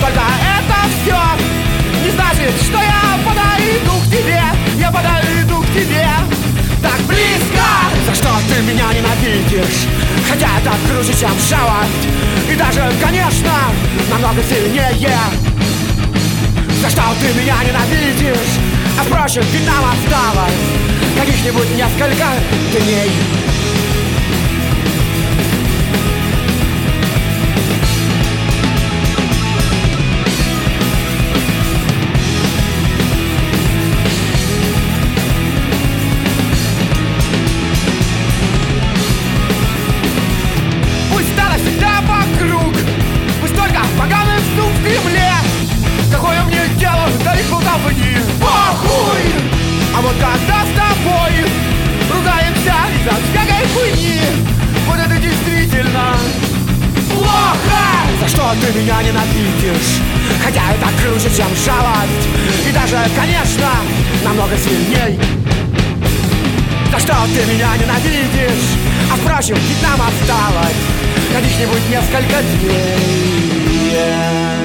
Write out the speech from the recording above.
Только это все не значит, что я подойду к тебе. Я подойду к тебе так близко. За что ты меня ненавидишь? Хотя это круче, чем жалость. И даже, конечно, намного сильнее. За что ты меня ненавидишь? А впрочем, ведь нам осталось каких-нибудь несколько дней. Пусть стало всегда вокруг, пусть только поганый стук в Кремле. Какое мне дело до их болтовни? Похуй! А вот когда с тобой ругаемся из-за всякой хуйни, вот это действительно плохо. За что ты меня ненавидишь? Хотя это круче, чем жалость. И даже, конечно, намного сильней. За что ты меня ненавидишь? А впрочем, ведь нам осталось каких-нибудь несколько дней.